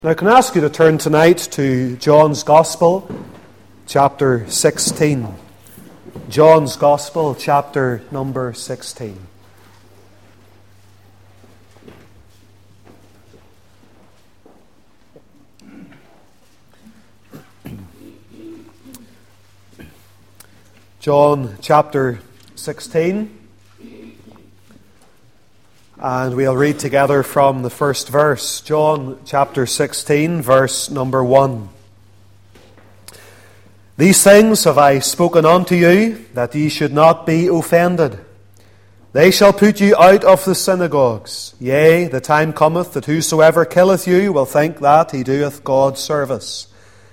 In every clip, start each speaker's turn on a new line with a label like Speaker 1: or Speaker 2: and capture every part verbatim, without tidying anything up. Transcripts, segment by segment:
Speaker 1: Now, can I ask you to turn tonight to John's Gospel, chapter sixteen. John's Gospel, chapter number sixteen. John chapter sixteen. And we'll read together from the first verse. John chapter sixteen, verse number one. These things have I spoken unto you, that ye should not be offended. They shall put you out of the synagogues. Yea, the time cometh that whosoever killeth you will think that he doeth God service.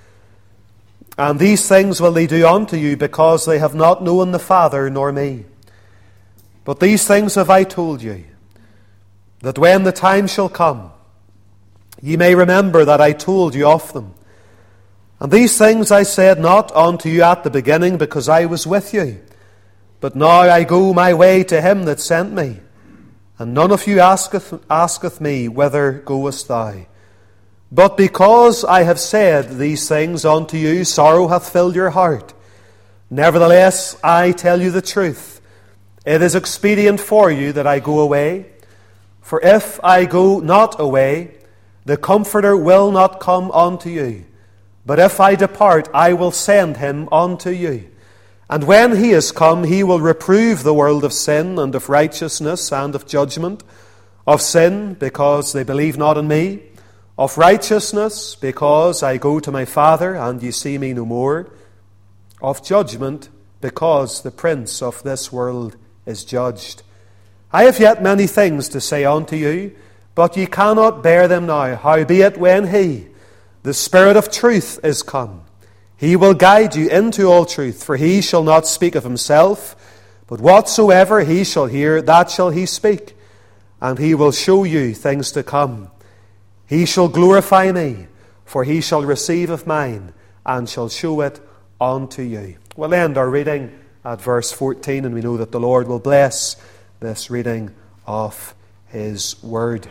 Speaker 1: And these things will they do unto you, because they have not known the Father nor me. But these things have I told you, that when the time shall come, ye may remember that I told you of them. And these things I said not unto you at the beginning, because I was with you. But now I go my way to him that sent me. And none of you asketh, asketh me, Whither goest thou? But because I have said these things unto you, sorrow hath filled your heart. Nevertheless, I tell you the truth. It is expedient for you that I go away. For if I go not away, the Comforter will not come unto you. But if I depart, I will send him unto you. And when he is come, he will reprove the world of sin, and of righteousness, and of judgment. Of sin, because they believe not in me. Of righteousness, because I go to my Father, and ye see me no more. Of judgment, because the prince of this world is judged. I have yet many things to say unto you, but ye cannot bear them now. Howbeit when he, the Spirit of truth, is come, he will guide you into all truth. For he shall not speak of himself, but whatsoever he shall hear, that shall he speak. And he will show you things to come. He shall glorify me, for he shall receive of mine, and shall show it unto you. We'll end our reading at verse fourteen, and we know that the Lord will bless this reading of His Word.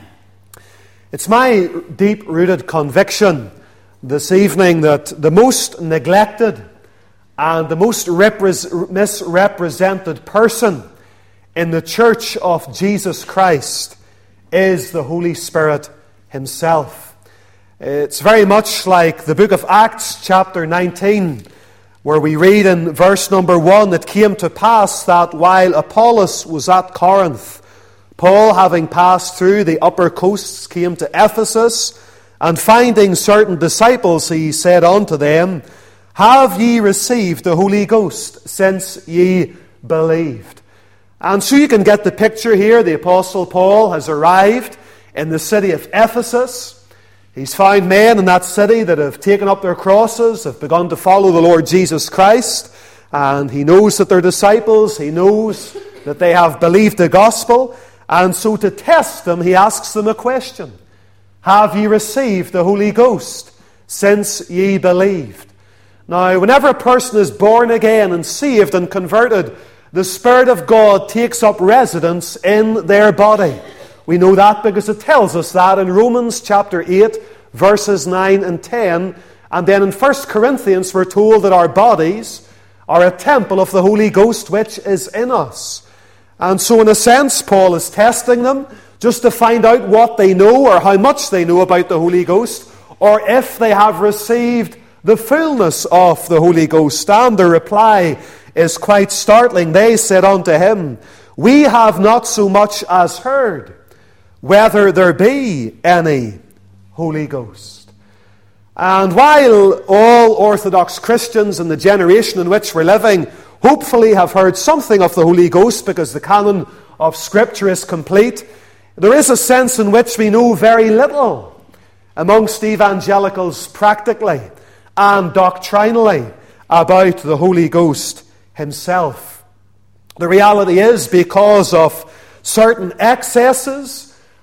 Speaker 1: It's my deep-rooted conviction this evening that the most neglected and the most repre- misrepresented person in the Church of Jesus Christ is the Holy Spirit Himself. It's very much like the book of Acts, chapter nineteen, where we read in verse number one, it came to pass that while Apollos was at Corinth, Paul, having passed through the upper coasts, came to Ephesus, and finding certain disciples, he said unto them, Have ye received the Holy Ghost since ye believed? And so you can get the picture here. The Apostle Paul has arrived in the city of Ephesus. He's found men in that city that have taken up their crosses, have begun to follow the Lord Jesus Christ, and he knows that they're disciples, he knows that they have believed the gospel, and so to test them, he asks them a question. Have ye received the Holy Ghost since ye believed? Now, whenever a person is born again and saved and converted, the Spirit of God takes up residence in their body. We know that because it tells us that in Romans chapter eight, verses nine and ten. And then in First Corinthians, we're told that our bodies are a temple of the Holy Ghost which is in us. And so in a sense, Paul is testing them just to find out what they know or how much they know about the Holy Ghost, or if they have received the fullness of the Holy Ghost. And the reply is quite startling. They said unto him, We have not so much as heard whether there be any Holy Ghost. And while all Orthodox Christians in the generation in which we're living hopefully have heard something of the Holy Ghost because the canon of Scripture is complete, there is a sense in which we know very little amongst evangelicals practically and doctrinally about the Holy Ghost Himself. The reality is, because of certain excesses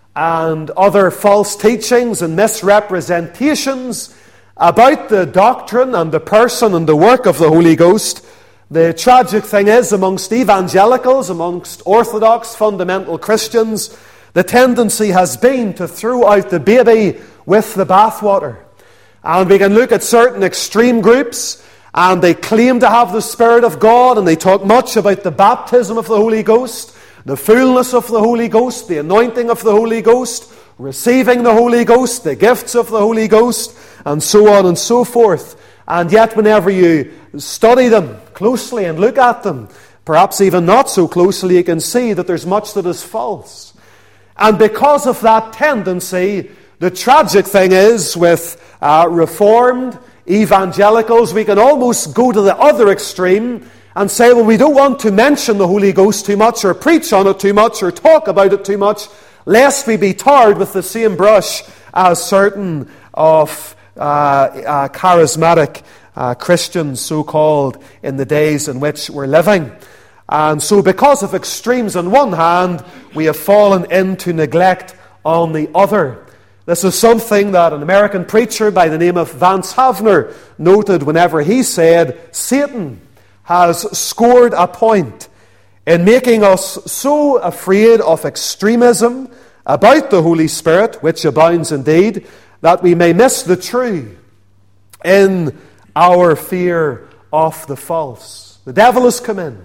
Speaker 1: and other false teachings and misrepresentations about the doctrine and the person and the work of the Holy Ghost, the tragic thing is, amongst evangelicals, amongst Orthodox fundamental Christians, the tendency has been to throw out the baby with the bathwater. And we can look at certain extreme groups, and they claim to have the Spirit of God, and they talk much about the baptism of the Holy Ghost, the fullness of the Holy Ghost, the anointing of the Holy Ghost, receiving the Holy Ghost, the gifts of the Holy Ghost, and so on and so forth. And yet whenever you study them closely and look at them, perhaps even not so closely, you can see that there's much that is false. And because of that tendency, the tragic thing is with uh, Reformed evangelicals, we can almost go to the other extreme and say, well, we don't want to mention the Holy Ghost too much, or preach on it too much, or talk about it too much, lest we be tarred with the same brush as certain of uh, uh, charismatic uh, Christians, so-called, in the days in which we're living. And so because of extremes on one hand, we have fallen into neglect on the other. This is something that an American preacher by the name of Vance Havner noted whenever he said, Satan has scored a point in making us so afraid of extremism about the Holy Spirit, which abounds indeed, that we may miss the true in our fear of the false. The devil has come in,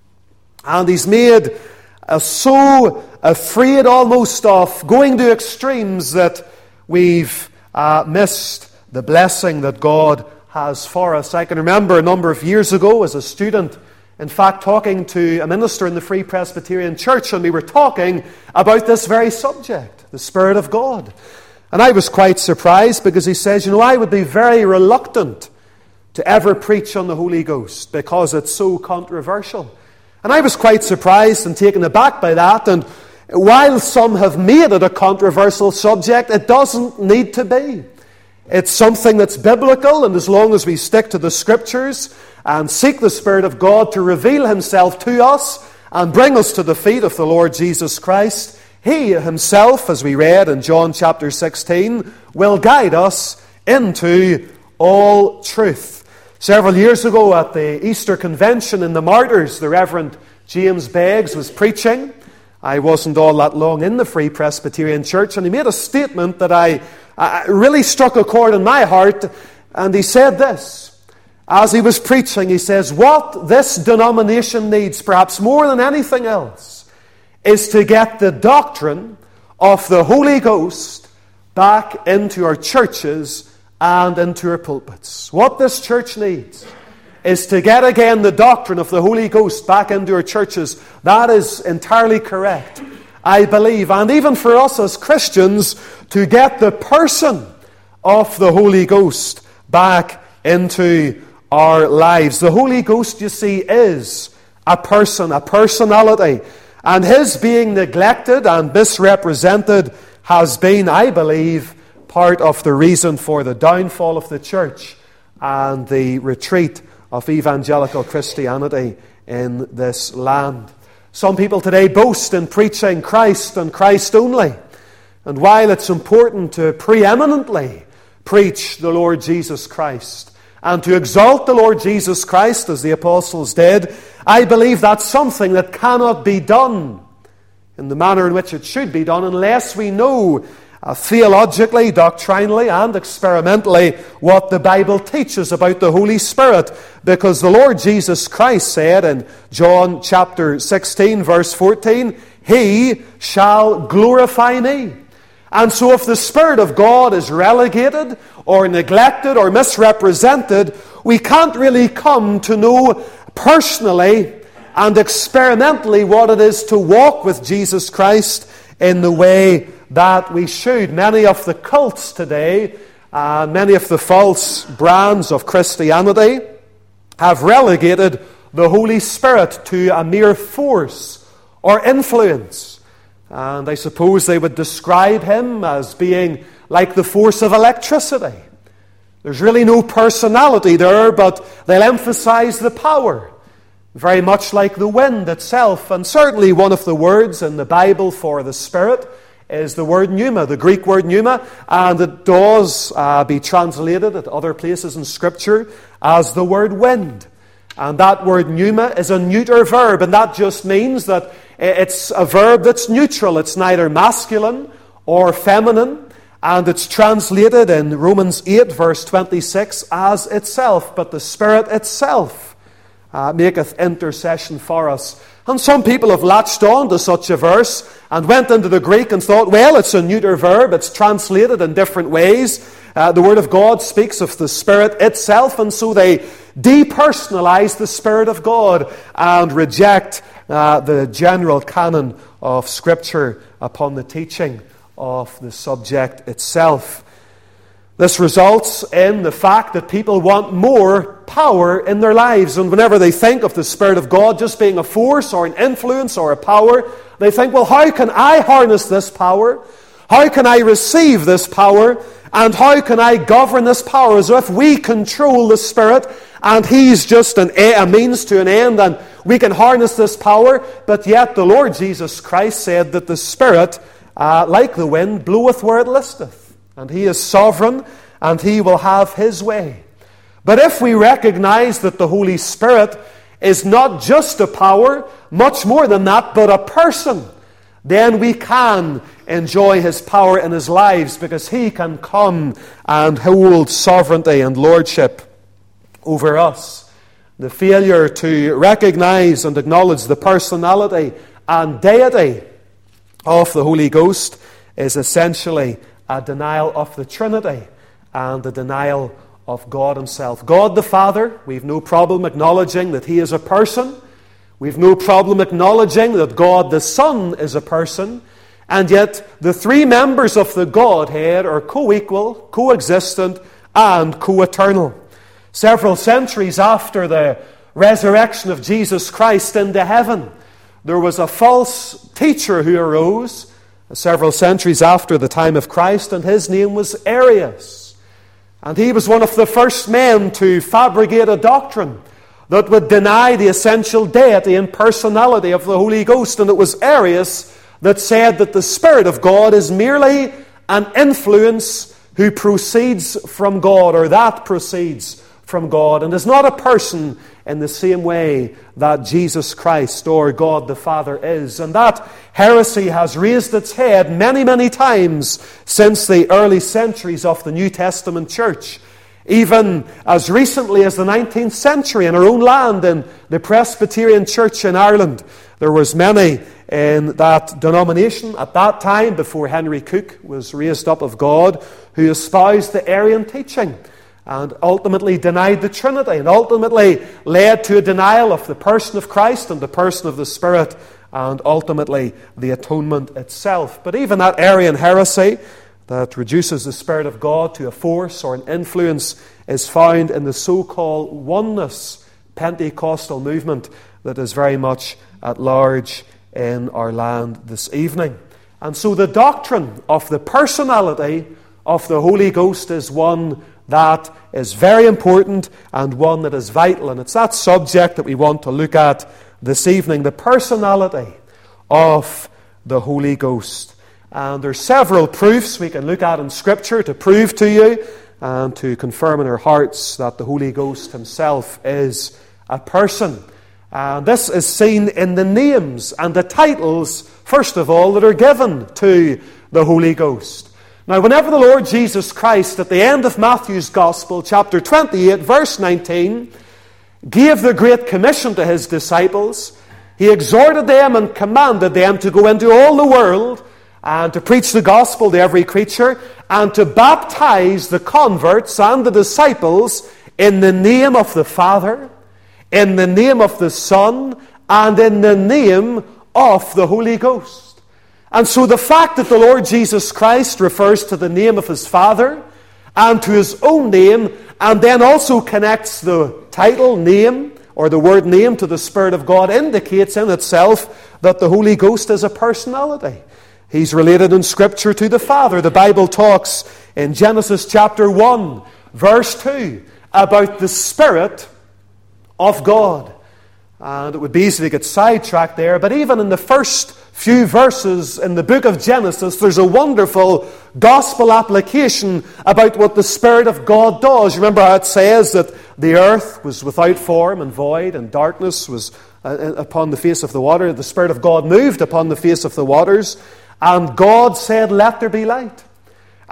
Speaker 1: and he's made us so afraid almost of going to extremes that we've uh, missed the blessing that God has for us. I can remember a number of years ago as a student, in fact, talking to a minister in the Free Presbyterian Church, and we were talking about this very subject, the Spirit of God. And I was quite surprised because he says, you know, I would be very reluctant to ever preach on the Holy Ghost because it's so controversial. And I was quite surprised and taken aback by that. And while some have made it a controversial subject, it doesn't need to be. It's something that's biblical, and as long as we stick to the Scriptures and seek the Spirit of God to reveal Himself to us and bring us to the feet of the Lord Jesus Christ, He Himself, as we read in John chapter sixteen, will guide us into all truth. Several years ago at the Easter Convention in the Martyrs, the Reverend James Beggs was preaching. I wasn't all that long in the Free Presbyterian Church, and he made a statement that I uh, really struck a chord in my heart. And he said this, as he was preaching, he says, what this denomination needs, perhaps more than anything else, is to get the doctrine of the Holy Ghost back into our churches and into our pulpits. What this church needs is to get again the doctrine of the Holy Ghost back into our churches. That is entirely correct, I believe. And even for us as Christians, to get the person of the Holy Ghost back into our lives. The Holy Ghost, you see, is a person, a personality. And His being neglected and misrepresented has been, I believe, part of the reason for the downfall of the church and the retreat of evangelical Christianity in this land. Some people today boast in preaching Christ and Christ only. And while it's important to preeminently preach the Lord Jesus Christ and to exalt the Lord Jesus Christ as the apostles did, I believe that's something that cannot be done in the manner in which it should be done unless we know Uh, theologically, doctrinally, and experimentally what the Bible teaches about the Holy Spirit. Because the Lord Jesus Christ said in John chapter sixteen, verse fourteen, He shall glorify me. And so if the Spirit of God is relegated or neglected or misrepresented, we can't really come to know personally and experimentally what it is to walk with Jesus Christ in the way that we should. Many of the cults today, uh, many of the false brands of Christianity have relegated the Holy Spirit to a mere force or influence. And I suppose they would describe Him as being like the force of electricity. There's really no personality there, but they'll emphasize the power, very much like the wind itself. And certainly one of the words in the Bible for the Spirit is the word pneuma, the Greek word pneuma, and it does uh, be translated at other places in Scripture as the word wind. And that word pneuma is a neuter verb, and that just means that it's a verb that's neutral. It's neither masculine or feminine, And it's translated in Romans eight, verse twenty-six, as itself. But the Spirit itself uh, maketh intercession for us. And some people have latched on to such a verse and went into the Greek and thought, well, it's a neuter verb. It's translated in different ways. Uh, the Word of God speaks of the Spirit itself, and so they depersonalize the Spirit of God and reject uh, the general canon of Scripture upon the teaching of the subject itself. This results in the fact that people want more power in their lives, and whenever they think of the Spirit of God just being a force or an influence or a power, they think, well, how can I harness this power? How can I receive this power? And how can I govern this power? As if we control the Spirit and He's just an, a means to an end, and we can harness this power. But yet the Lord Jesus Christ said that the Spirit, uh, like the wind, bloweth where it listeth. And He is sovereign, and He will have His way. But if we recognize that the Holy Spirit is not just a power, much more than that, but a person, then we can enjoy His power in His lives, because He can come and hold sovereignty and lordship over us. The failure to recognize and acknowledge the personality and deity of the Holy Ghost is essentially a denial of the Trinity and a denial of God Himself. God the Father, we've no problem acknowledging that He is a person. We've no problem acknowledging that God the Son is a person. And yet the three members of the Godhead are co-equal, co-existent, and co-eternal. Several centuries after the resurrection of Jesus Christ into heaven, there was a false teacher who arose several centuries after the time of Christ, and his name was Arius. And he was one of the first men to fabricate a doctrine that would deny the essential deity and personality of the Holy Ghost. And it was Arius that said that the Spirit of God is merely an influence who proceeds from God, or that proceeds from God, and is not a person in the same way that Jesus Christ or God the Father is. And that heresy has raised its head many, many times since the early centuries of the New Testament church. Even as recently as the nineteenth century in our own land, in the Presbyterian Church in Ireland, there was many in that denomination at that time, before Henry Cook was raised up of God, who espoused the Arian teaching and ultimately denied the Trinity, and ultimately led to a denial of the person of Christ and the person of the Spirit, and ultimately the atonement itself. But even that Arian heresy that reduces the Spirit of God to a force or an influence is found in the so-called oneness Pentecostal movement that is very much at large in our land this evening. And so the doctrine of the personality of the Holy Ghost is one that is very important and one that is vital. And it's that subject that we want to look at this evening, the personality of the Holy Ghost. And there are several proofs we can look at in Scripture to prove to you and to confirm in our hearts that the Holy Ghost Himself is a person. And this is seen in the names and the titles, first of all, that are given to the Holy Ghost. Now, whenever the Lord Jesus Christ, at the end of Matthew's Gospel, chapter twenty-eight, verse nineteen, gave the Great Commission to His disciples, He exhorted them and commanded them to go into all the world and to preach the gospel to every creature, and to baptize the converts and the disciples in the name of the Father, in the name of the Son, and in the name of the Holy Ghost. And so the fact that the Lord Jesus Christ refers to the name of His Father and to His own name, and then also connects the title name or the word name to the Spirit of God, indicates in itself that the Holy Ghost is a personality. He's related in Scripture to the Father. The Bible talks in Genesis chapter one, verse two, about the Spirit of God. And it would be easy to get sidetracked there, but even in the first few verses in the book of Genesis, there's a wonderful gospel application about what the Spirit of God does. Remember how it says that the earth was without form and void, and darkness was uh, upon the face of the water. The Spirit of God moved upon the face of the waters, and God said, "Let there be light."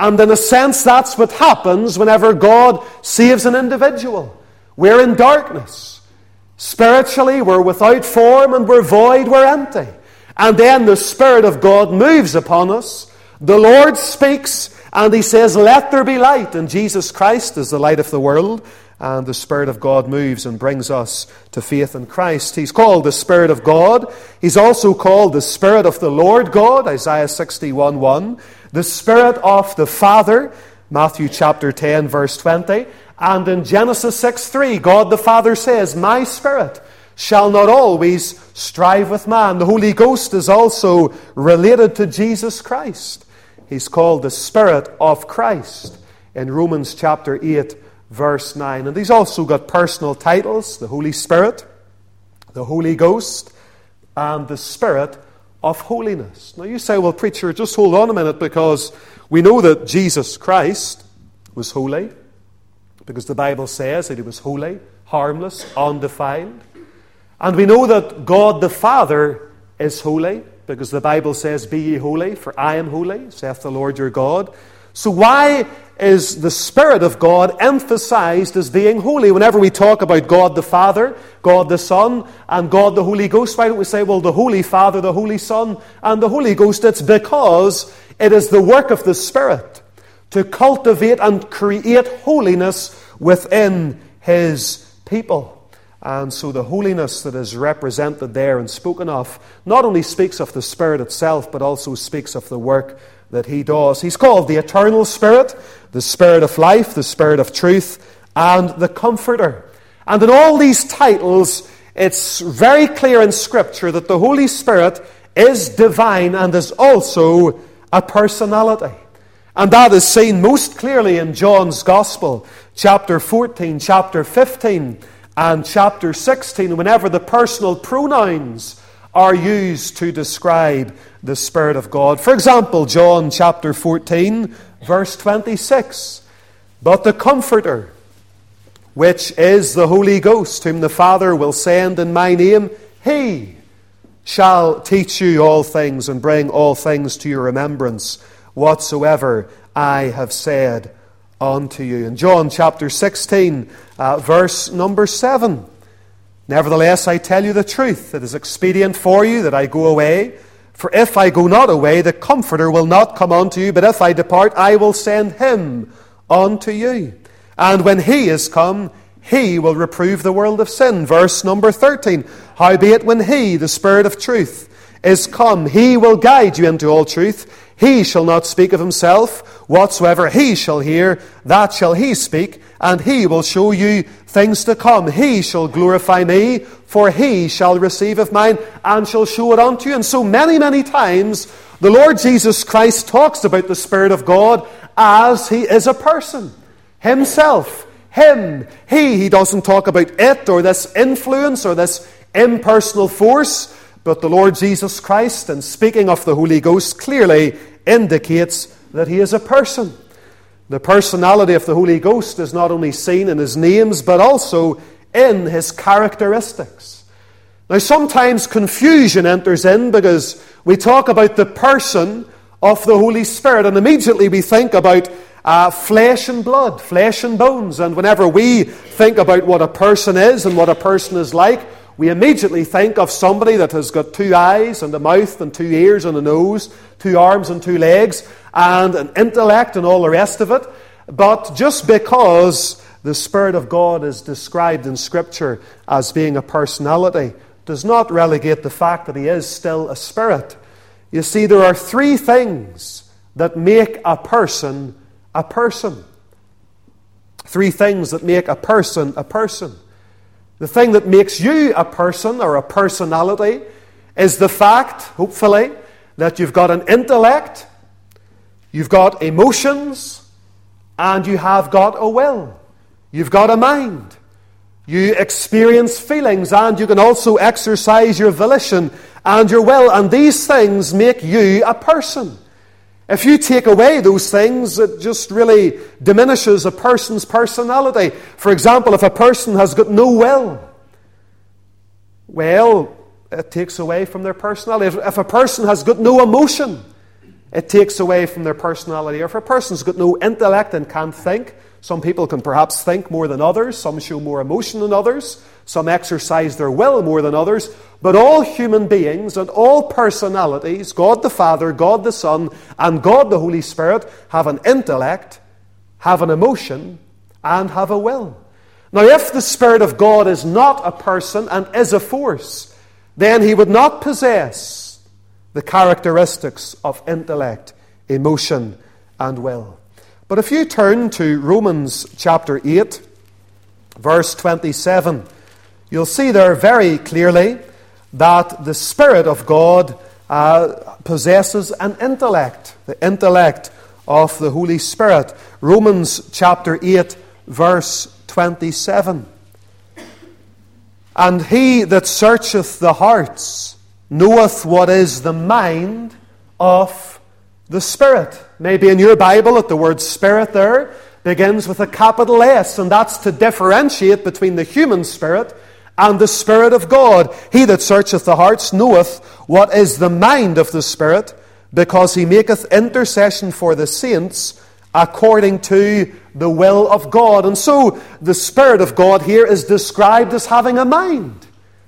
Speaker 1: And in a sense, that's what happens whenever God saves an individual. We're in darkness. Spiritually, we're without form and we're void, we're empty. And then the Spirit of God moves upon us. The Lord speaks and He says, "Let there be light." And Jesus Christ is the light of the world. And the Spirit of God moves and brings us to faith in Christ. He's called the Spirit of God. He's also called the Spirit of the Lord God, Isaiah sixty-one one. The Spirit of the Father, Matthew chapter ten, verse twenty. And in Genesis six three, God the Father says, "My Spirit shall not always strive with man." The Holy Ghost is also related to Jesus Christ. He's called the Spirit of Christ in Romans chapter eight, verse nine. And he's also got personal titles: the Holy Spirit, the Holy Ghost, and the Spirit of holiness. Now you say, "Well, preacher, just hold on a minute, because we know that Jesus Christ was holy, because the Bible says that He was holy, harmless, undefiled. And we know that God the Father is holy, because the Bible says, 'Be ye holy, for I am holy, saith the Lord your God.'" So why is the Spirit of God emphasized as being holy? Whenever we talk about God the Father, God the Son, and God the Holy Ghost, why don't we say, well, the Holy Father, the Holy Son, and the Holy Ghost? It's because it is the work of the Spirit to cultivate and create holiness within His people. And so the holiness that is represented there and spoken of not only speaks of the Spirit itself, but also speaks of the work that He does. He's called the Eternal Spirit, the Spirit of life, the Spirit of truth, and the Comforter. And in all these titles, it's very clear in Scripture that the Holy Spirit is divine and is also a personality. And that is seen most clearly in John's Gospel, chapter fourteen, chapter fifteen, and chapter sixteen, whenever the personal pronouns are used to describe the Spirit of God. For example, John chapter fourteen, verse twenty-six. "But the Comforter, which is the Holy Ghost, whom the Father will send in my name, He shall teach you all things and bring all things to your remembrance, whatsoever I have said unto you." In John chapter sixteen, uh, verse number seven. "Nevertheless, I tell you the truth, it is expedient for you that I go away. For if I go not away, the Comforter will not come unto you, but if I depart, I will send Him unto you. And when He is come, He will reprove the world of sin." Verse number thirteen. "Howbeit when He, the Spirit of truth, is come, He will guide you into all truth. He shall not speak of Himself. Whatsoever He shall hear, that shall He speak, and He will show you things to come. He shall glorify Me, for He shall receive of mine, and shall show it unto you." And so many, many times, the Lord Jesus Christ talks about the Spirit of God as He is a person. Himself, Him, He. He doesn't talk about it, or this influence, or this impersonal force. But the Lord Jesus Christ, in speaking of the Holy Ghost, clearly indicates that He is a person. The personality of the Holy Ghost is not only seen in His names, but also in His characteristics. Now, sometimes confusion enters in because we talk about the person of the Holy Spirit, and immediately we think about uh, flesh and blood, flesh and bones. And whenever we think about what a person is and what a person is like, we immediately think of somebody that has got two eyes and a mouth and two ears and a nose, two arms and two legs, and an intellect and all the rest of it. But just because the Spirit of God is described in Scripture as being a personality does not relegate the fact that He is still a spirit. You see, there are three things that make a person a person. Three things that make a person a person. The thing that makes you a person or a personality is the fact, hopefully, that you've got an intellect, you've got emotions, and you have got a will. You've got a mind. You experience feelings, and you can also exercise your volition and your will. And these things make you a person. If you take away those things, it just really diminishes a person's personality. For example, if a person has got no will, well, it takes away from their personality. If, if a person has got no emotion, It takes away from their personality. Or if a person's got no intellect and can't think, some people can perhaps think more than others. Some show more emotion than others. Some exercise their will more than others. But all human beings and all personalities, God the Father, God the Son, and God the Holy Spirit, have an intellect, have an emotion, and have a will. Now, if the Spirit of God is not a person and is a force, then he would not possess the characteristics of intellect, emotion, and will. But if you turn to Romans chapter eight, verse twenty-seven, you'll see there very clearly that the Spirit of God uh, possesses an intellect, the intellect of the Holy Spirit. Romans chapter eight, verse twenty-seven. And he that searcheth the hearts knoweth what is the mind of the Spirit. Maybe in your Bible, at the word Spirit there begins with a capital S, and that's to differentiate between the human spirit and the Spirit of God. He that searcheth the hearts knoweth what is the mind of the Spirit, because he maketh intercession for the saints according to the will of God. And so the Spirit of God here is described as having a mind,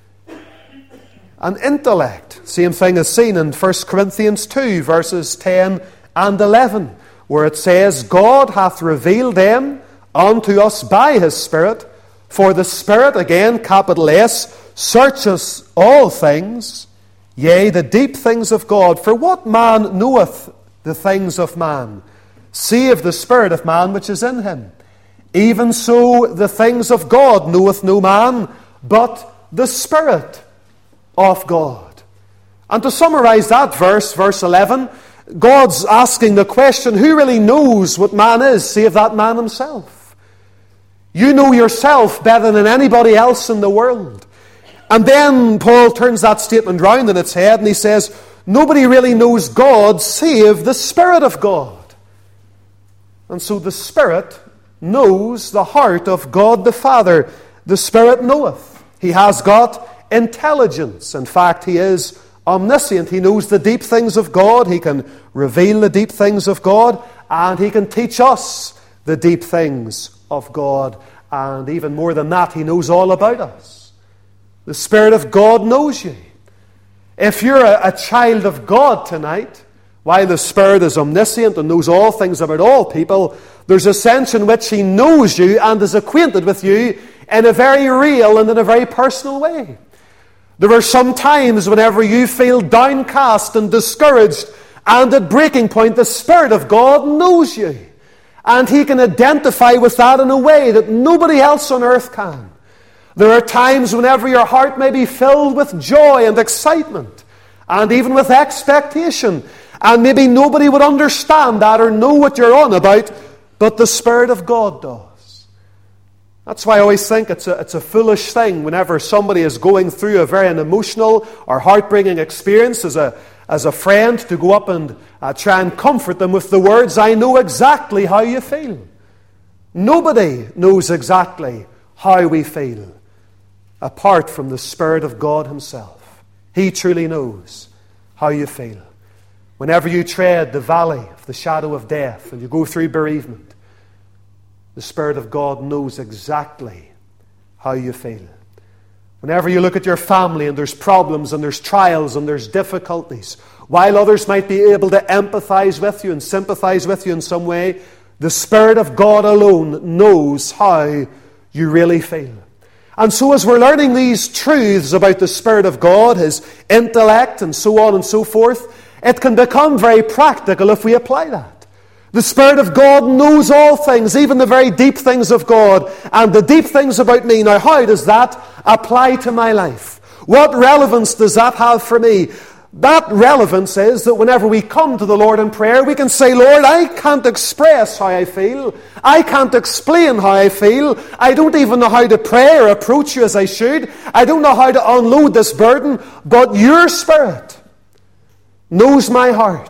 Speaker 1: an intellect. Same thing is seen in First Corinthians two, verses ten and eleven, where it says, God hath revealed them unto us by his Spirit, for the Spirit, again, capital S, searcheth all things, yea, the deep things of God. For what man knoweth the things of man, save the Spirit of man which is in him? Even so the things of God knoweth no man, but the Spirit of God. And to summarize that verse, verse eleven, God's asking the question, who really knows what man is, save that man himself? You know yourself better than anybody else in the world. And then Paul turns that statement round on its head and he says, nobody really knows God save the Spirit of God. And so the Spirit knows the heart of God the Father. The Spirit knoweth. He has got intelligence. In fact, he is omniscient. He knows the deep things of God. He can reveal the deep things of God. And he can teach us the deep things of God. And even more than that, he knows all about us. The Spirit of God knows you. If you're a, a child of God tonight, while the Spirit is omniscient and knows all things about all people, there's a sense in which he knows you and is acquainted with you in a very real and in a very personal way. There are some times whenever you feel downcast and discouraged and at breaking point, the Spirit of God knows you. And he can identify with that in a way that nobody else on earth can. There are times whenever your heart may be filled with joy and excitement and even with expectation. And maybe nobody would understand that or know what you're on about, but the Spirit of God does. That's why I always think it's a, it's a foolish thing whenever somebody is going through a very an emotional or heartbreaking experience as a, as a friend to go up and uh, try and comfort them with the words, I know exactly how you feel. Nobody knows exactly how we feel apart from the Spirit of God himself. He truly knows how you feel. Whenever you tread the valley of the shadow of death and you go through bereavement, the Spirit of God knows exactly how you feel. Whenever you look at your family and there's problems and there's trials and there's difficulties, while others might be able to empathize with you and sympathize with you in some way, the Spirit of God alone knows how you really feel. And so as we're learning these truths about the Spirit of God, his intellect and so on and so forth, it can become very practical if we apply that. The Spirit of God knows all things, even the very deep things of God, and the deep things about me. Now, how does that apply to my life? What relevance does that have for me? That relevance is that whenever we come to the Lord in prayer, we can say, Lord, I can't express how I feel. I can't explain how I feel. I don't even know how to pray or approach you as I should. I don't know how to unload this burden, but your Spirit knows my heart.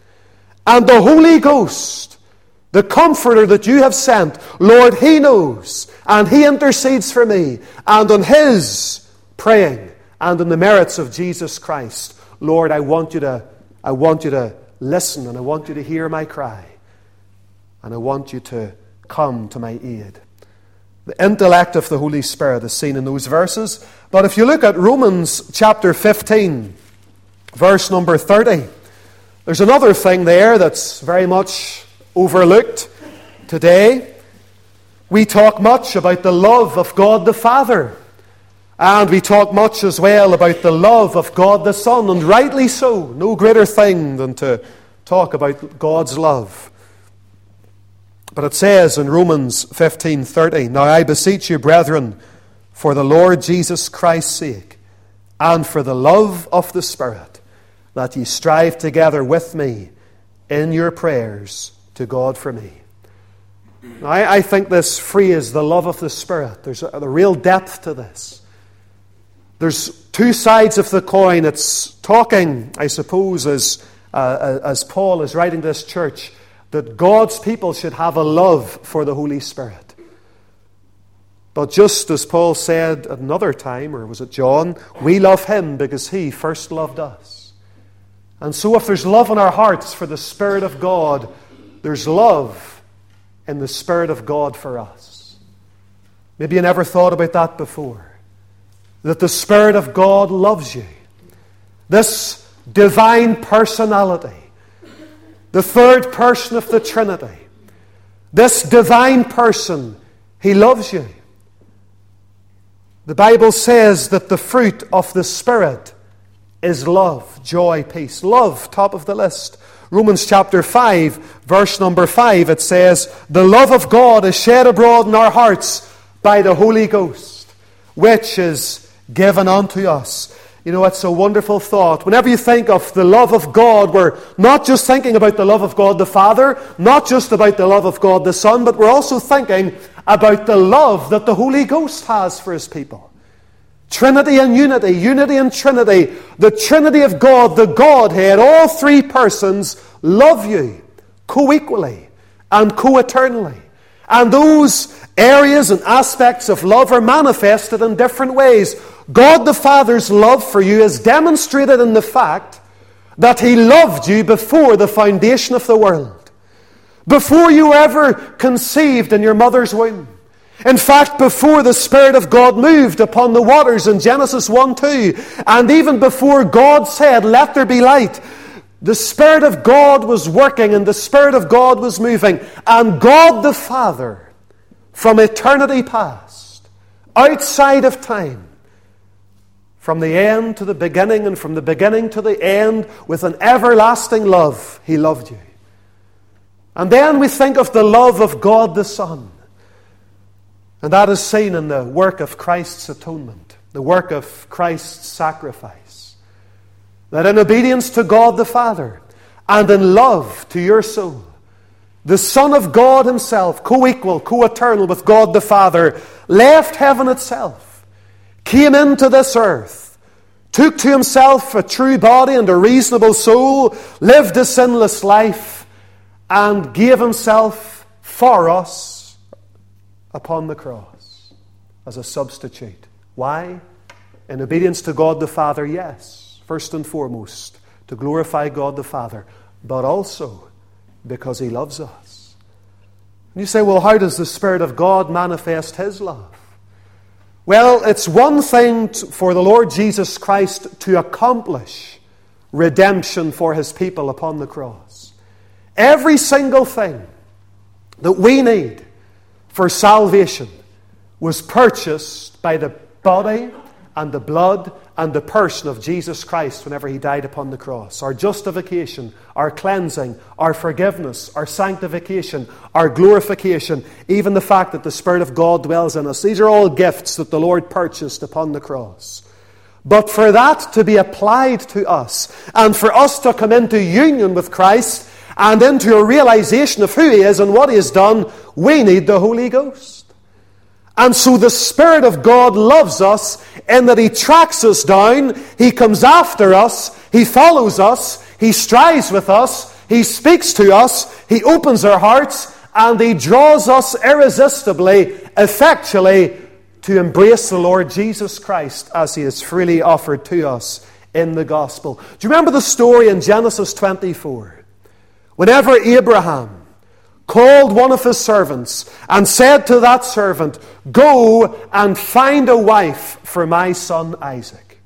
Speaker 1: And the Holy Ghost, the Comforter that you have sent, Lord, he knows, and he intercedes for me. And on his praying, and on the merits of Jesus Christ, Lord, I want you to, I want you to listen, and I want you to hear my cry. And I want you to come to my aid. The intellect of the Holy Spirit is seen in those verses. But if you look at Romans chapter fifteen, verse number thirty, there's another thing there that's very much overlooked today. We talk much about the love of God the Father. And we talk much as well about the love of God the Son. And rightly so. No greater thing than to talk about God's love. But it says in Romans fifteen thirty, "Now I beseech you, brethren, for the Lord Jesus Christ's sake, and for the love of the Spirit, that ye strive together with me in your prayers to God for me." Now, I, I think this phrase, the love of the Spirit, there's a, a real depth to this. There's two sides of the coin. It's talking, I suppose, as, uh, as Paul is writing this church, that God's people should have a love for the Holy Spirit. But just as Paul said at another time, or was it John, we love him because he first loved us. And so if there's love in our hearts for the Spirit of God, there's love in the Spirit of God for us. Maybe you never thought about that before. That the Spirit of God loves you. This divine personality, the third person of the Trinity, this divine person, he loves you. The Bible says that the fruit of the Spirit is love, joy, peace. Love, top of the list. Romans chapter five, verse number five, it says, "The love of God is shed abroad in our hearts by the Holy Ghost, which is given unto us." You know, it's a wonderful thought. Whenever you think of the love of God, we're not just thinking about the love of God the Father, not just about the love of God the Son, but we're also thinking about the love that the Holy Ghost has for his people. Trinity and unity, unity and Trinity. The Trinity of God, the Godhead, all three persons love you co-equally and co-eternally. And those areas and aspects of love are manifested in different ways. God the Father's love for you is demonstrated in the fact that he loved you before the foundation of the world. Before you were ever conceived in your mother's womb. In fact, before the Spirit of God moved upon the waters in Genesis one two, and even before God said, "Let there be light," the Spirit of God was working and the Spirit of God was moving. And God the Father, from eternity past, outside of time, from the end to the beginning and from the beginning to the end, with an everlasting love, he loved you. And then we think of the love of God the Son. And that is seen in the work of Christ's atonement, the work of Christ's sacrifice. That in obedience to God the Father and in love to your soul, the Son of God himself, co-equal, co-eternal with God the Father, left heaven itself, came into this earth, took to himself a true body and a reasonable soul, lived a sinless life, and gave himself for us upon the cross as a substitute. Why? In obedience to God the Father, yes, first and foremost, to glorify God the Father, but also because he loves us. And you say, well, how does the Spirit of God manifest his love? Well, it's one thing for the Lord Jesus Christ to accomplish redemption for his people upon the cross. Every single thing that we need for salvation was purchased by the body and the blood and the person of Jesus Christ whenever he died upon the cross. Our justification, our cleansing, our forgiveness, our sanctification, our glorification, even the fact that the Spirit of God dwells in us. These are all gifts that the Lord purchased upon the cross. But for that to be applied to us, and for us to come into union with Christ, and into a realization of who he is and what he has done, we need the Holy Ghost. And so the Spirit of God loves us in that he tracks us down, he comes after us, he follows us, he strives with us, he speaks to us, he opens our hearts, and he draws us irresistibly, effectually, to embrace the Lord Jesus Christ as he is freely offered to us in the gospel. Do you remember the story in Genesis twenty-four? Whenever Abraham called one of his servants and said to that servant, "Go and find a wife for my son Isaac."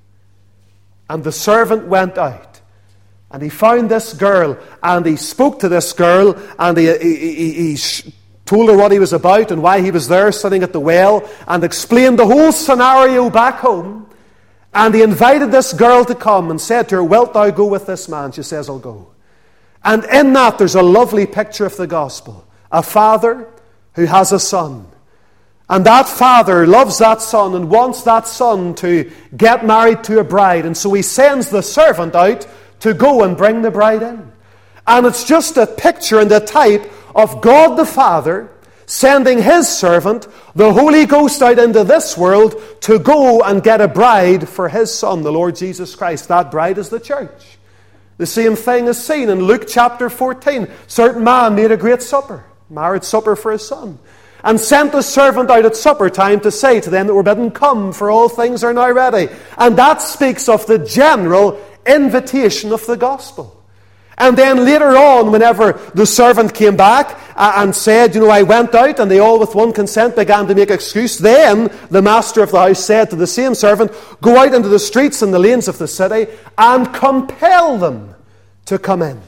Speaker 1: And the servant went out, and he found this girl, and he spoke to this girl, and he, he, he, he told her what he was about and why he was there sitting at the well, and explained the whole scenario back home. And he invited this girl to come and said to her, "Wilt thou go with this man?" She says, "I'll go." And in that there's a lovely picture of the gospel. A father who has a son. And that father loves that son and wants that son to get married to a bride. And so he sends the servant out to go and bring the bride in. And it's just a picture and a type of God the Father sending his servant, the Holy Ghost, out into this world to go and get a bride for his son, the Lord Jesus Christ. That bride is the church. The same thing is seen in Luke chapter fourteen. Certain man made a great supper, marriage supper for his son, and sent the servant out at supper time to say to them that were bidden, "Come, for all things are now ready." And that speaks of the general invitation of the gospel. And then later on, whenever the servant came back and said, "You know, I went out," and they all with one consent began to make excuse, then the master of the house said to the same servant, "Go out into the streets and the lanes of the city and compel them to come in."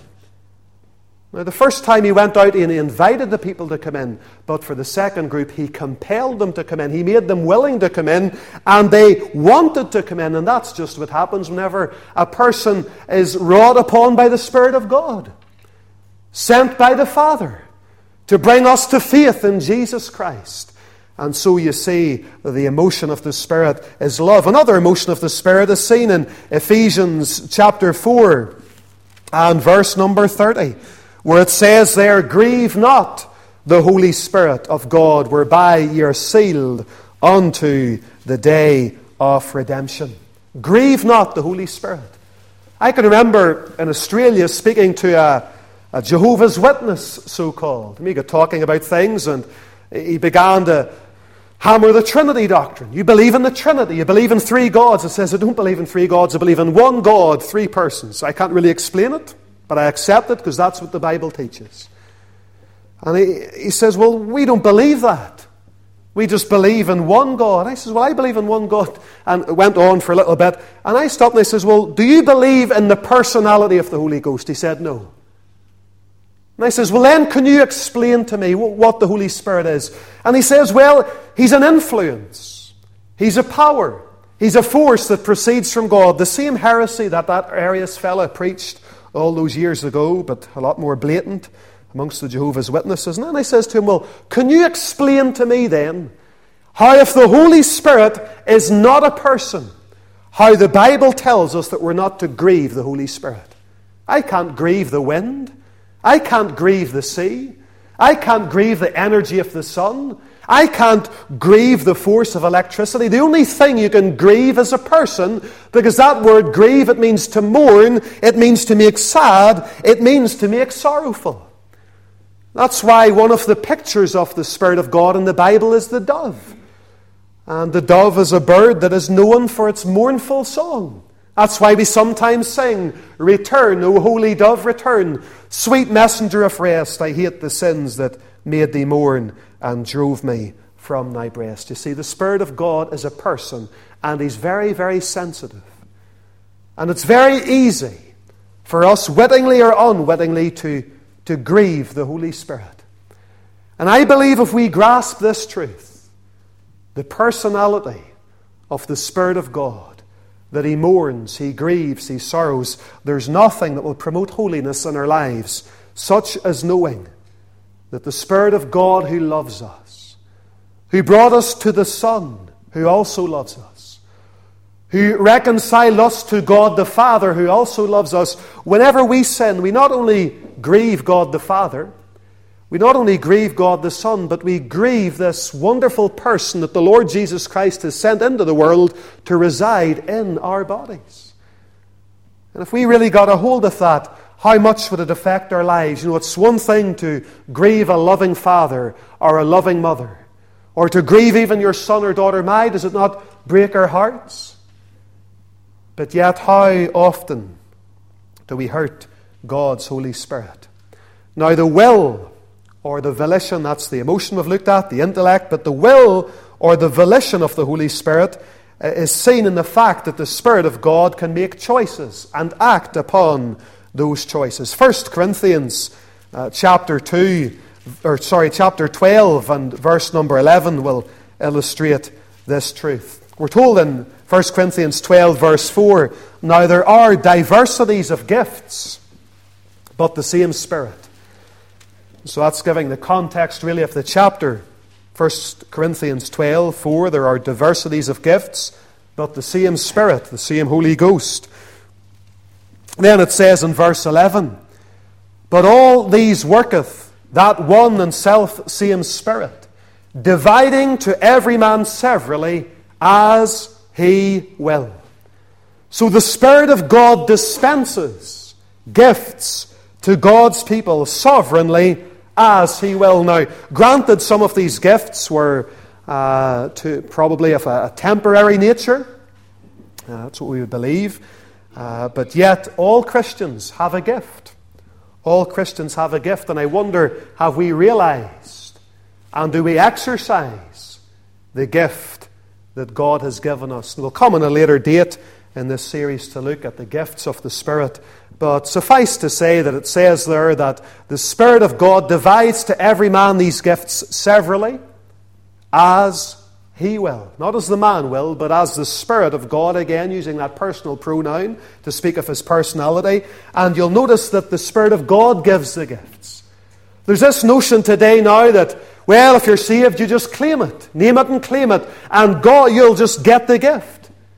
Speaker 1: Now, the first time he went out, he invited the people to come in. But for the second group, he compelled them to come in. He made them willing to come in, and they wanted to come in. And that's just what happens whenever a person is wrought upon by the Spirit of God, sent by the Father to bring us to faith in Jesus Christ. And so you see, the emotion of the Spirit is love. Another emotion of the Spirit is seen in Ephesians chapter four and verse number thirty. Where it says there, "Grieve not the Holy Spirit of God, whereby ye are sealed unto the day of redemption." Grieve not the Holy Spirit. I can remember in Australia speaking to a, a Jehovah's Witness, so-called. We got talking about things, and he began to hammer the Trinity doctrine. You believe in the Trinity. You believe in three gods. It says, "I don't believe in three gods. I believe in one God, three persons." I can't really explain it, but I accept it because that's what the Bible teaches. And he, he says, "Well, we don't believe that. We just believe in one God." I says, "Well, I believe in one God." And it went on for a little bit. And I stopped and I says, "Well, do you believe in the personality of the Holy Ghost?" He said, "No." And I says, "Well, then can you explain to me what the Holy Spirit is?" And he says, "Well, he's an influence. He's a power. He's a force that proceeds from God." The same heresy that that Arius fella preached all those years ago, but a lot more blatant amongst the Jehovah's Witnesses. And then I says to him, "Well, can you explain to me then how, if the Holy Spirit is not a person, how the Bible tells us that we're not to grieve the Holy Spirit?" I can't grieve the wind. I can't grieve the sea. I can't grieve the energy of the sun. I can't grieve the force of electricity. The only thing you can grieve is a person, because that word grieve, it means to mourn, it means to make sad, it means to make sorrowful. That's why one of the pictures of the Spirit of God in the Bible is the dove. And the dove is a bird that is known for its mournful song. That's why we sometimes sing, "Return, O holy dove, return. Sweet messenger of rest, I hate the sins that made thee mourn and drove me from thy breast." You see, the Spirit of God is a person, and he's very, very sensitive. And it's very easy for us, wittingly or unwittingly, to, to grieve the Holy Spirit. And I believe if we grasp this truth, the personality of the Spirit of God, that he mourns, he grieves, he sorrows, there's nothing that will promote holiness in our lives, such as knowing that the Spirit of God who loves us, who brought us to the Son, who also loves us, who reconciled us to God the Father, who also loves us, whenever we sin, we not only grieve God the Father, we not only grieve God the Son, but we grieve this wonderful person that the Lord Jesus Christ has sent into the world to reside in our bodies. And if we really got a hold of that, how much would it affect our lives? You know, it's one thing to grieve a loving father or a loving mother, or to grieve even your son or daughter. My, does it not break our hearts? But yet, how often do we hurt God's Holy Spirit? Now the will, or the volition, that's the emotion we've looked at, the intellect, but the will, or the volition of the Holy Spirit, is seen in the fact that the Spirit of God can make choices and act upon those choices. First Corinthians uh, chapter two, or sorry, chapter twelve and verse number eleven will illustrate this truth. We're told in First Corinthians twelve verse four, now there are diversities of gifts, but the same Spirit. So that's giving the context really of the chapter. First Corinthians twelve four, there are diversities of gifts, but the same Spirit, the same Holy Ghost. Then it says in verse eleven, but all these worketh that one and self same Spirit, dividing to every man severally as he will. So the Spirit of God dispenses gifts to God's people sovereignly as he will. Now, granted, some of these gifts were uh, to probably of a, a temporary nature. Uh, that's what we would believe. Uh, but yet, all Christians have a gift. All Christians have a gift. And I wonder, have we realized and do we exercise the gift that God has given us? And we'll come on a later date in this series to look at the gifts of the Spirit. But suffice to say that it says there that the Spirit of God divides to every man these gifts severally as he will. Not as the man will, but as the Spirit of God, again using that personal pronoun to speak of his personality. And you'll notice that the Spirit of God gives the gifts. There's this notion today now that, well, if you're saved, you just claim it. Name it and claim it. And God, you'll just get the gift.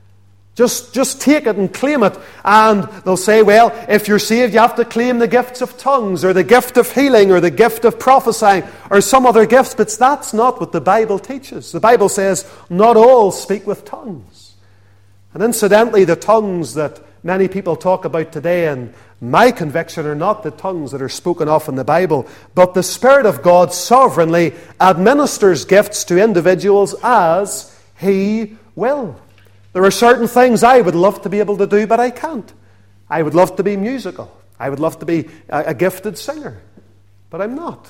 Speaker 1: Just, just take it and claim it. And they'll say, well, if you're saved, you have to claim the gifts of tongues, or the gift of healing, or the gift of prophesying, or some other gifts. But that's not what the Bible teaches. The Bible says, not all speak with tongues. And incidentally, the tongues that many people talk about today, and my conviction, are not the tongues that are spoken of in the Bible, but the Spirit of God sovereignly administers gifts to individuals as he will. There are certain things I would love to be able to do, but I can't. I would love to be musical. I would love to be a, a gifted singer, but I'm not.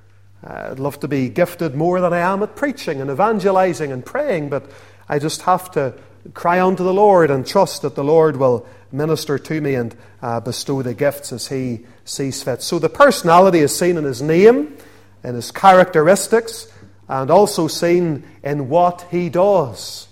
Speaker 1: I'd love to be gifted more than I am at preaching and evangelizing and praying, but I just have to cry unto the Lord and trust that the Lord will minister to me and uh, bestow the gifts as he sees fit. So the personality is seen in his name, in his characteristics, and also seen in what he does.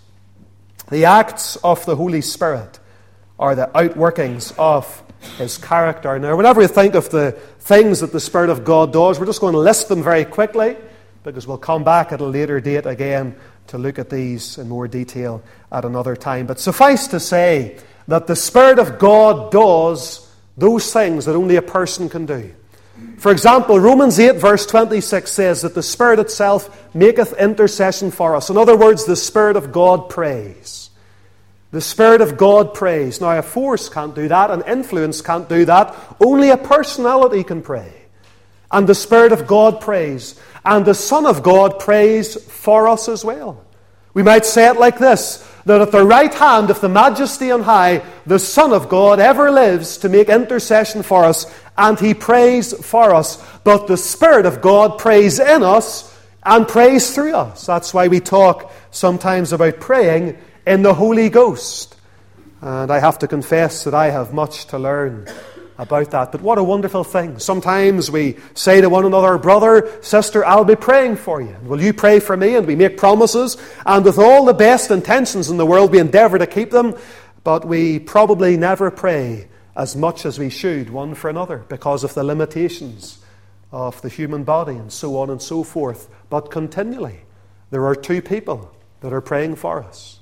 Speaker 1: The acts of the Holy Spirit are the outworkings of his character. Now, whenever you think of the things that the Spirit of God does, we're just going to list them very quickly, because we'll come back at a later date again to look at these in more detail at another time. But suffice to say that the Spirit of God does those things that only a person can do. For example, Romans eight verse twenty-six says that the Spirit itself maketh intercession for us. In other words, the Spirit of God prays. The Spirit of God prays. Now, a force can't do that, an influence can't do that. Only a personality can pray. And the Spirit of God prays. And the Son of God prays for us as well. We might say it like this, that at the right hand of the Majesty on high, the Son of God ever lives to make intercession for us, and he prays for us. But the Spirit of God prays in us and prays through us. That's why we talk sometimes about praying in the Holy Ghost. And I have to confess that I have much to learn about that. But what a wonderful thing. Sometimes we say to one another, brother, sister, I'll be praying for you. Will you pray for me? And we make promises. And with all the best intentions in the world, we endeavour to keep them. But we probably never pray as much as we should one for another because of the limitations of the human body and so on and so forth. But continually, there are two people that are praying for us.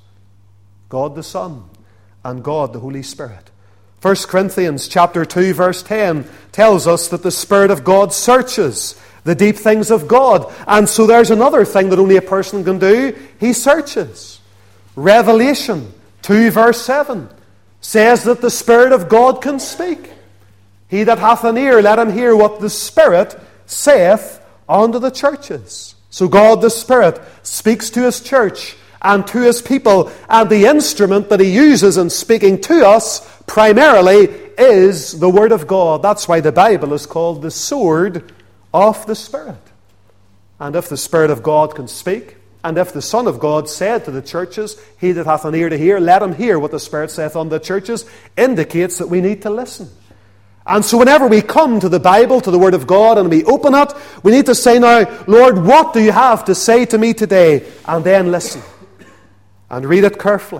Speaker 1: God the Son and God the Holy Spirit. First Corinthians chapter two verse ten tells us that the Spirit of God searches the deep things of God. And so there's another thing that only a person can do. He searches. Revelation two verse seven says that the Spirit of God can speak. He that hath an ear, let him hear what the Spirit saith unto the churches. So God the Spirit speaks to his church and to his people, and the instrument that he uses in speaking to us primarily is the Word of God. That's why the Bible is called the sword of the Spirit. And if the Spirit of God can speak, and if the Son of God said to the churches, he that hath an ear to hear, let him hear what the Spirit saith unto the churches, indicates that we need to listen. And so whenever we come to the Bible, to the Word of God, and we open it, we need to say now, Lord, what do you have to say to me today? And then listen. And read it carefully.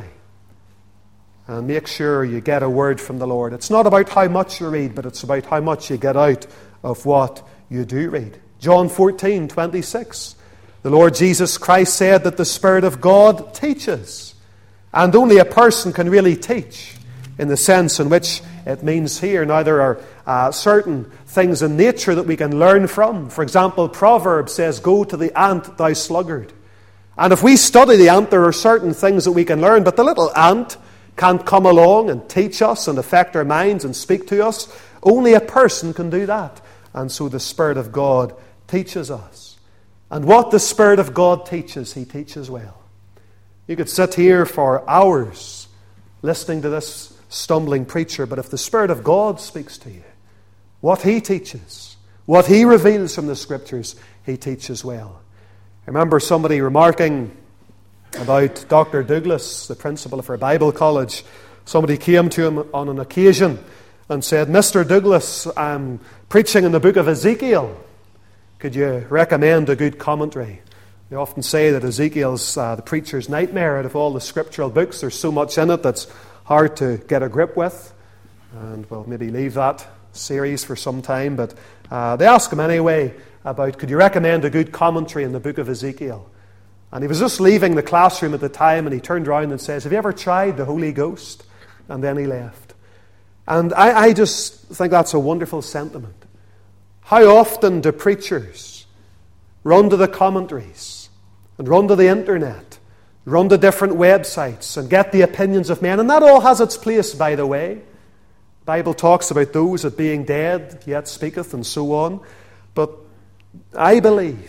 Speaker 1: And make sure you get a word from the Lord. It's not about how much you read, but it's about how much you get out of what you do read. John fourteen, twenty-six. The Lord Jesus Christ said that the Spirit of God teaches. And only a person can really teach in the sense in which it means here. Now, there are uh, certain things in nature that we can learn from. For example, Proverbs says, go to the ant, thou sluggard. And if we study the ant, there are certain things that we can learn. But the little ant can't come along and teach us and affect our minds and speak to us. Only a person can do that. And so the Spirit of God teaches us. And what the Spirit of God teaches, He teaches well. You could sit here for hours listening to this stumbling preacher, but if the Spirit of God speaks to you, what He teaches, what He reveals from the Scriptures, He teaches well. I remember somebody remarking about Doctor Douglas, the principal of our Bible college. Somebody came to him on an occasion and said, Mister Douglas, I'm preaching in the book of Ezekiel. Could you recommend a good commentary? We often say that Ezekiel's uh, the preacher's nightmare out of all the scriptural books. There's so much in it that's hard to get a grip with. And we'll maybe leave that series for some time. But uh, they asked him anyway about, could you recommend a good commentary in the book of Ezekiel? And he was just leaving the classroom at the time, and he turned around and says, have you ever tried the Holy Ghost? And then he left. And I, I just think that's a wonderful sentiment. How often do preachers run to the commentaries and run to the internet, run to different websites and get the opinions of men? And that all has its place, by the way. The Bible talks about those that being dead yet speaketh and so on. But I believe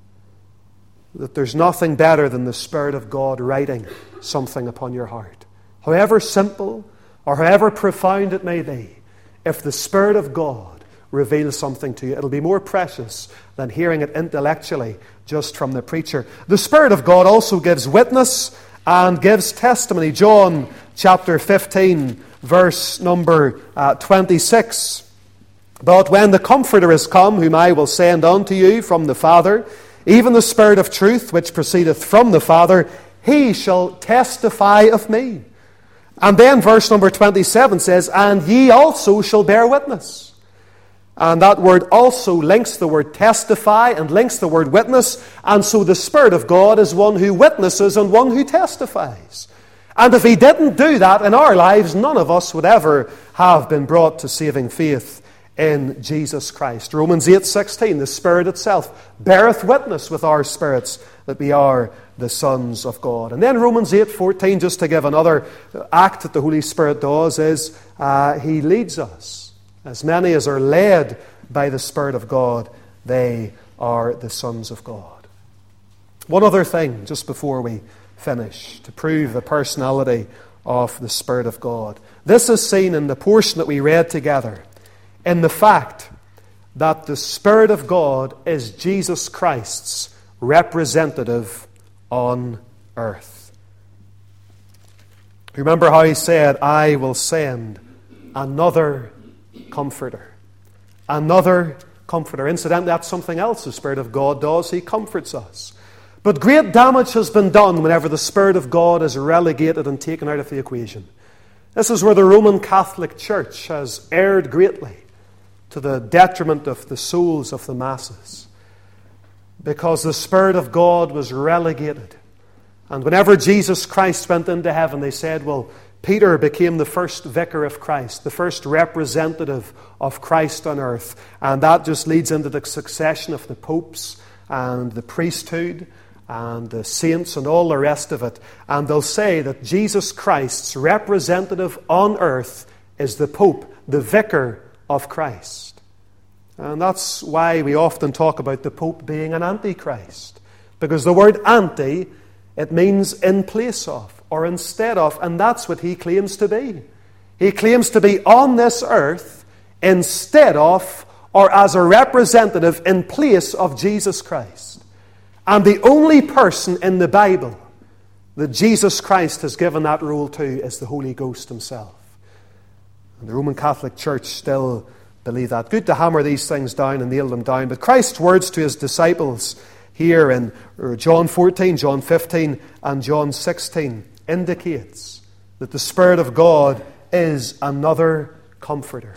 Speaker 1: that there's nothing better than the Spirit of God writing something upon your heart. However simple or however profound it may be, if the Spirit of God reveals something to you, it'll be more precious than hearing it intellectually just from the preacher. The Spirit of God also gives witness and gives testimony. John chapter fifteen, verse number uh, twenty-six. But when the Comforter is come, whom I will send unto you from the Father, even the Spirit of truth, which proceedeth from the Father, He shall testify of me. And then verse number twenty-seven says, and ye also shall bear witness. And that word also links the word testify and links the word witness. And so the Spirit of God is one who witnesses and one who testifies. And if He didn't do that in our lives, none of us would ever have been brought to saving faith in Jesus Christ. Romans eight sixteen, the Spirit itself beareth witness with our spirits that we are the sons of God. And then Romans eight fourteen, just to give another act that the Holy Spirit does, is uh, He leads us. As many as are led by the Spirit of God, they are the sons of God. One other thing, just before we finish, to prove the personality of the Spirit of God. This is seen in the portion that we read together, in the fact that the Spirit of God is Jesus Christ's representative on earth. Remember how He said, I will send another Comforter. Another Comforter. Incidentally, that's something else the Spirit of God does. He comforts us. But great damage has been done whenever the Spirit of God is relegated and taken out of the equation. This is where the Roman Catholic Church has erred greatly, to the detriment of the souls of the masses, because the Spirit of God was relegated. And whenever Jesus Christ went into heaven, they said, well, Peter became the first vicar of Christ, the first representative of Christ on earth. And that just leads into the succession of the popes and the priesthood and the saints and all the rest of it. And they'll say that Jesus Christ's representative on earth is the Pope, the vicar of Christ. And that's why we often talk about the Pope being an antichrist. Because the word anti, it means in place of, or instead of, and that's what he claims to be. He claims to be on this earth instead of, or as a representative in place of Jesus Christ. And the only person in the Bible that Jesus Christ has given that role to is the Holy Ghost himself. And the Roman Catholic Church still believe that. Good to hammer these things down and nail them down. But Christ's words to his disciples here in John fourteen, John fifteen, and John sixteen indicates that the Spirit of God is another comforter.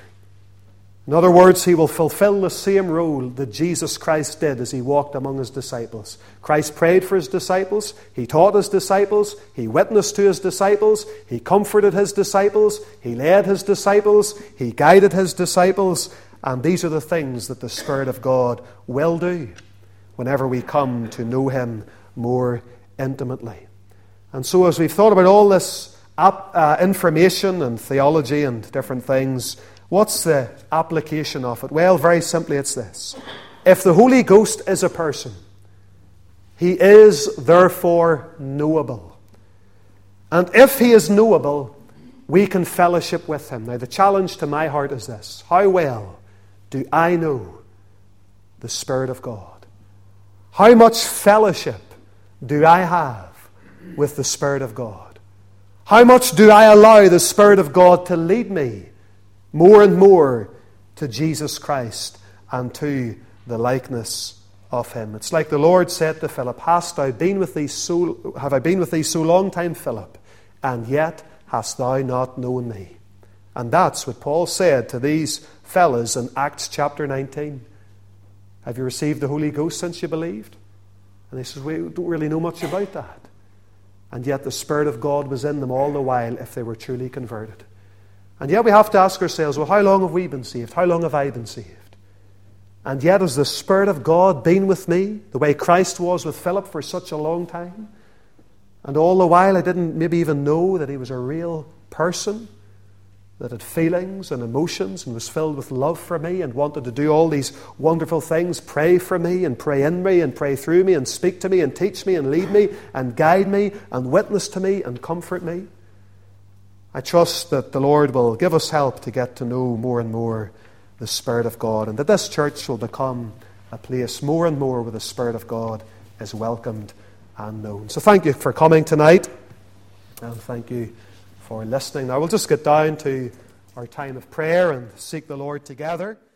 Speaker 1: In other words, he will fulfill the same role that Jesus Christ did as he walked among his disciples. Christ prayed for his disciples, he taught his disciples, he witnessed to his disciples, he comforted his disciples, he led his disciples, he guided his disciples, and these are the things that the Spirit of God will do whenever we come to know him more intimately. And so as we've thought about all this uh, information and theology and different things, what's the application of it? Well, very simply it's this. If the Holy Ghost is a person, he is therefore knowable. And if he is knowable, we can fellowship with him. Now the challenge to my heart is this. How well do I know the Spirit of God? How much fellowship do I have with the Spirit of God? How much do I allow the Spirit of God to lead me more and more to Jesus Christ and to the likeness of him? It's like the Lord said to Philip, Hast thou been with thee so, have I been with thee so long time, Philip, and yet hast thou not known me? And that's what Paul said to these fellas in Acts chapter nineteen. Have you received the Holy Ghost since you believed? And he says, we don't really know much about that. And yet the Spirit of God was in them all the while if they were truly converted. And yet we have to ask ourselves, well, how long have we been saved? How long have I been saved? And yet has the Spirit of God been with me the way Christ was with Philip for such a long time? And all the while I didn't maybe even know that he was a real person that had feelings and emotions and was filled with love for me and wanted to do all these wonderful things, pray for me and pray in me and pray through me and speak to me and teach me and lead me and guide me and witness to me and comfort me. I trust that the Lord will give us help to get to know more and more the Spirit of God, and that this church will become a place more and more where the Spirit of God is welcomed and known. So thank you for coming tonight, and thank you for listening. Now we'll just get down to our time of prayer and seek the Lord together.